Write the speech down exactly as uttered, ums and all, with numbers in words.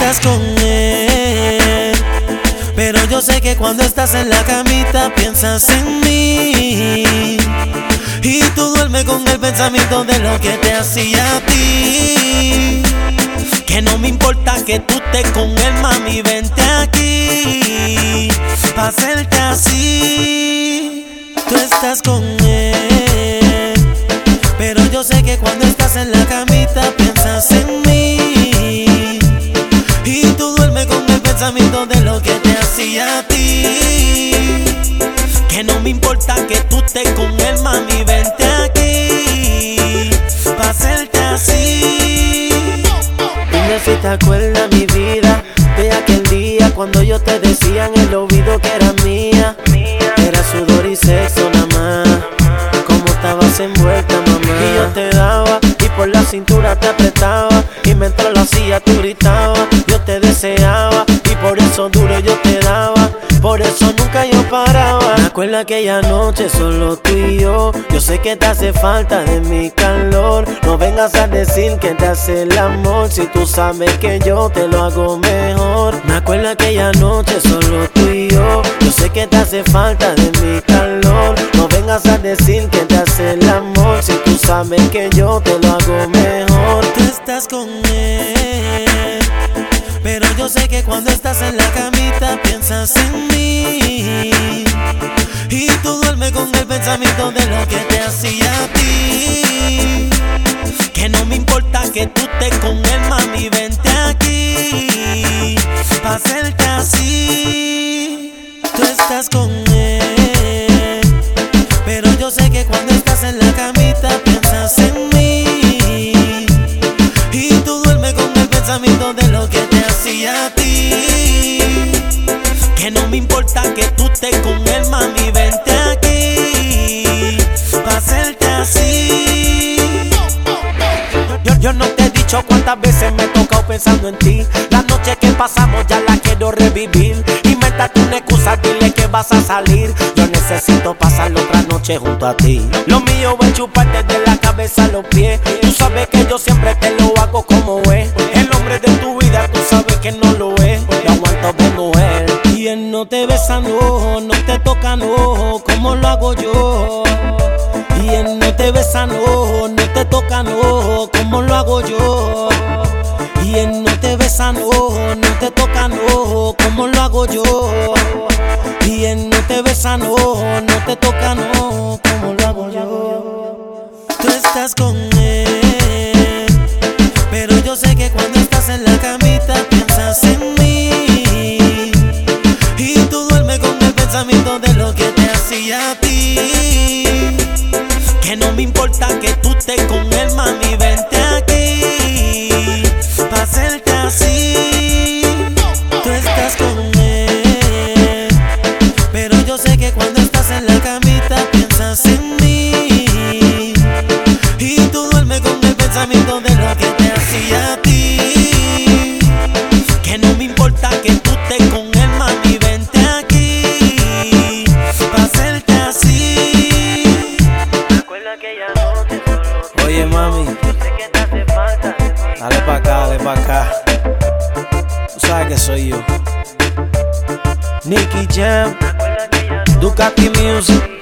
estás con él, pero yo sé que cuando estás en la camita piensas en mí. Y tú duermes con el pensamiento de lo que te hacía a ti. Que no me importa que tú estés con él, mami, vente aquí pa' hacerte así. Tú estás con él, pero yo sé que cuando estás en la camita piensas en mí. Y tú duermes con el pensamiento de lo que te hacía a ti. Que no me importa que tú estés con él, mami, vente aquí pa' hacerte así. Dime si te acuerdas, mi vida, de aquel día cuando yo te decía en el oído que eras mía. Era sudor y sexo nada más, como estabas envuelta, mamá. Y yo te daba y por la cintura te apretaba, y mientras lo hacía tú gritabas. Yo te deseaba y por eso duro yo te daba, por eso nunca yo paraba. Me acuerdo aquella noche solo tú y yo. Yo sé que te hace falta de mi calor. No vengas a decir que te hace el amor si tú sabes que yo te lo hago mejor. Me acuerdo aquella noche solo tú y yo. Yo sé que te hace falta de mi calor. No vengas a decir que te hace el amor si tú sabes que yo te lo hago mejor. Tú estás con él, pero yo sé que cuando estás en la camita piensas en mí. Y tú duermes con el pensamiento de lo que te hacía a ti. Que no me importa que tú estés con él, mami, vente aquí pa' hacerte así. Tú estás con él, pero yo sé que cuando estás en la camita piensas en mí. Y tú duermes con el pensamiento de lo que te hacía a ti. Que no me importa que tú estés con él, mami, vente aquí pa' hacerte así. Yo, yo no te he dicho cuántas veces me he tocado pensando en ti. La noche que pasamos ya la quiero revivir. Invéntate una excusa, dile que vas a salir. Yo necesito pasar otra noche junto a ti. Lo mío es chuparte de la cabeza a los pies. Tú sabes que yo siempre te lo hago como es. El hombre de tu vida tú sabes que no lo es. Yo aguanto de mujer. Y él no te besa, no, no te toca, no, como lo hago yo. Y él no te besa, no, no te toca, no, como lo hago yo. Y él no te besa, no, no te toca, no, como lo hago yo. Y él no te besa, no, no te toca, no, como lo hago yo. Tú estás con él, pero yo sé que cuando estás en la camita piensas en mí. Y tú duermes con el pensamiento de lo que te hacía a ti. Que no me importa que tú estés con él, mami, vente aquí pa' hacerte así. Tú estás con él, pero yo sé que cuando estás en la camita piensas en mí. Y tú duermes con el pensamiento de lo que te hacía a ti. Que no me importa que tú estés con él, mami, vente aquí pa' hacerte así. Me acuerdo aquella noche solo. Oye, mami, Yo sé que te hace falta de mí. dale pa' acá, dale pa' acá. Tú sabes que soy yo. Nicky Jam, Me acuerdo aquella noche. Ducati Music.